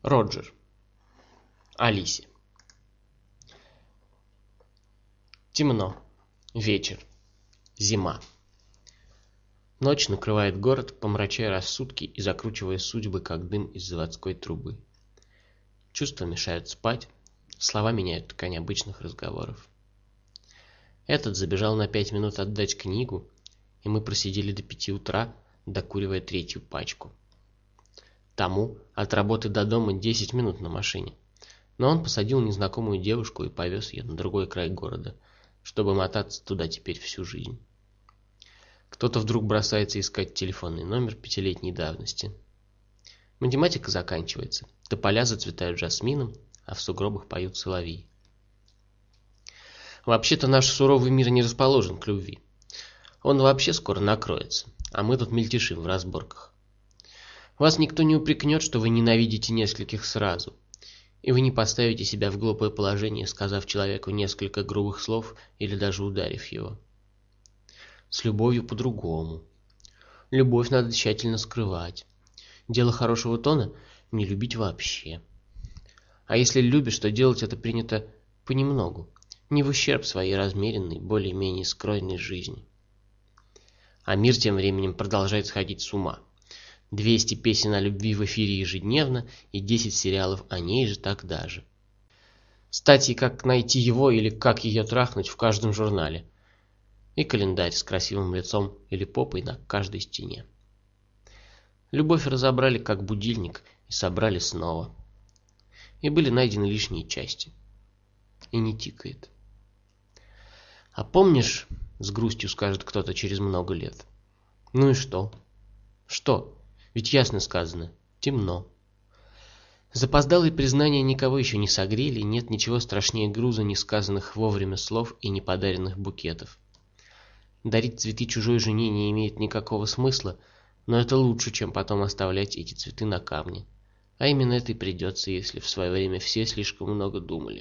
Роджер. Алисе. Темно. Вечер. Зима. Ночь накрывает город, помрачая рассудки и закручивая судьбы, как дым из заводской трубы. Чувства мешают спать, слова меняют ткань обычных разговоров. Этот забежал на 5 минут отдать книгу, и мы просидели до 5 утра, докуривая 3-ю пачку. Тому от работы до дома 10 минут на машине, но он посадил незнакомую девушку и повез ее на другой край города, чтобы мотаться туда теперь всю жизнь. Кто-то вдруг бросается искать телефонный номер 5-летней давности. Математика заканчивается, тополя зацветают жасмином, а в сугробах поют соловьи. Вообще-то наш суровый мир не расположен к любви. Он вообще скоро накроется, а мы тут мельтешим в разборках. Вас никто не упрекнет, что вы ненавидите нескольких сразу, и вы не поставите себя в глупое положение, сказав человеку несколько грубых слов или даже ударив его. С любовью по-другому. Любовь надо тщательно скрывать. Дело хорошего тона — не любить вообще. А если любишь, то делать это принято понемногу, не в ущерб своей размеренной, более-менее скромной жизни. А мир тем временем продолжает сходить с ума. 200 песен о любви в эфире ежедневно и 10 сериалов о ней же тогда же. Статьи «Как найти его» или «Как ее трахнуть» в каждом журнале. И календарь с красивым лицом или попой на каждой стене. Любовь разобрали как будильник и собрали снова. И были найдены лишние части. И не тикает. А помнишь, с грустью скажет кто-то через много лет. Ну и что? Что? Ведь ясно сказано. Темно. Запоздалые признания никого еще не согрели, нет ничего страшнее груза несказанных вовремя слов и неподаренных букетов. Дарить цветы чужой жене не имеет никакого смысла, но это лучше, чем потом оставлять эти цветы на камне. А именно это и придется, если в свое время все слишком много думали.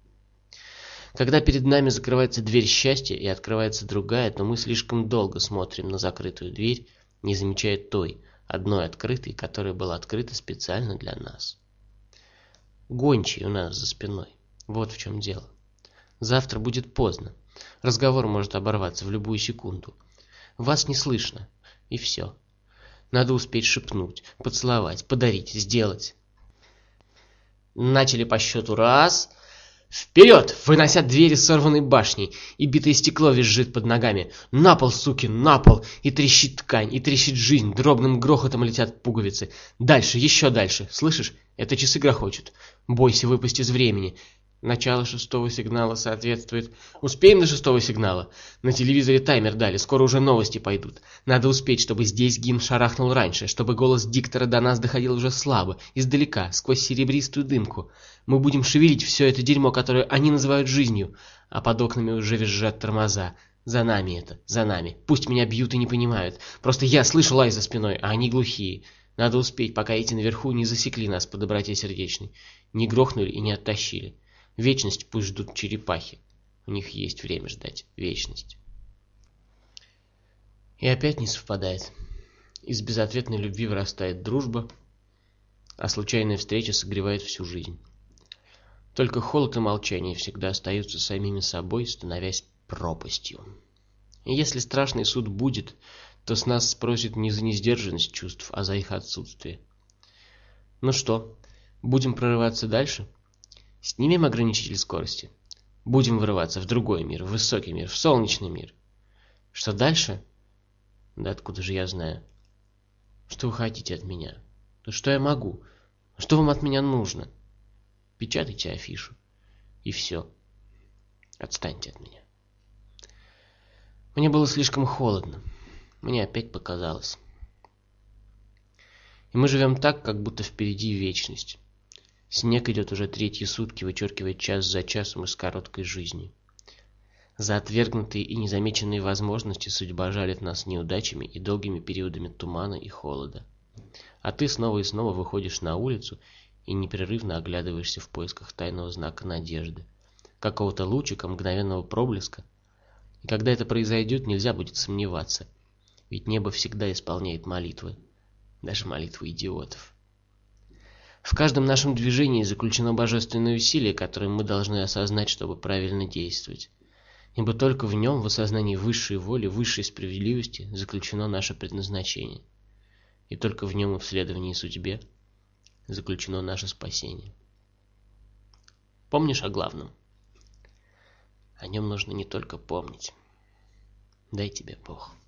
Когда перед нами закрывается дверь счастья и открывается другая, то мы слишком долго смотрим на закрытую дверь, не замечая той, одной открытой, которая была открыта специально для нас. Гончий у нас за спиной. Вот в чем дело. Завтра будет поздно. Разговор может оборваться в любую секунду. Вас не слышно. И все. Надо успеть шепнуть, поцеловать, подарить, сделать. Начали по счету раз. Вперед! Вынося двери с сорванной башней, и битое стекло визжит под ногами. На пол, суки, на пол! И трещит ткань, и трещит жизнь, дробным грохотом летят пуговицы. Дальше, еще дальше. Слышишь? Это часы грохочут. Бойся выпасть из времени. Начало 6-го сигнала соответствует... Успеем до 6-го сигнала? На телевизоре таймер дали, скоро уже новости пойдут. Надо успеть, чтобы здесь гимн шарахнул раньше, чтобы голос диктора до нас доходил уже слабо, издалека, сквозь серебристую дымку. Мы будем шевелить все это дерьмо, которое они называют жизнью, а под окнами уже визжат тормоза. За нами это, за нами. Пусть меня бьют и не понимают. Просто я слышу лай за спиной, а они глухие. Надо успеть, пока эти наверху не засекли нас по доброте сердечной, не грохнули и не оттащили. Вечность пусть ждут черепахи. У них есть время ждать. Вечность. И опять не совпадает. Из безответной любви вырастает дружба, а случайная встреча согревает всю жизнь. Только холод и молчание всегда остаются самими собой, становясь пропастью. И если страшный суд будет, то с нас спросят не за несдержанность чувств, а за их отсутствие. Ну что, будем прорываться дальше? Снимем ограничитель скорости. Будем вырываться в другой мир, в высокий мир, в солнечный мир. Что дальше? Да откуда же я знаю? Что вы хотите от меня? Да что я могу? Что вам от меня нужно? Печатайте афишу. И все. Отстаньте от меня. Мне было слишком холодно. Мне опять показалось. И мы живем так, как будто впереди вечность. Снег идет уже 3-й сутки, вычеркивает час за часом из короткой жизни. За отвергнутые и незамеченные возможности судьба жалит нас неудачами и долгими периодами тумана и холода. А ты снова и снова выходишь на улицу и непрерывно оглядываешься в поисках тайного знака надежды, какого-то лучика, мгновенного проблеска. И когда это произойдет, нельзя будет сомневаться, ведь небо всегда исполняет молитвы, даже молитвы идиотов. В каждом нашем движении заключено божественное усилие, которое мы должны осознать, чтобы правильно действовать. Ибо только в нем, в осознании высшей воли, высшей справедливости, заключено наше предназначение. И только в нем и в следовании судьбе заключено наше спасение. Помнишь о главном? О нем нужно не только помнить. Дай тебе Бог.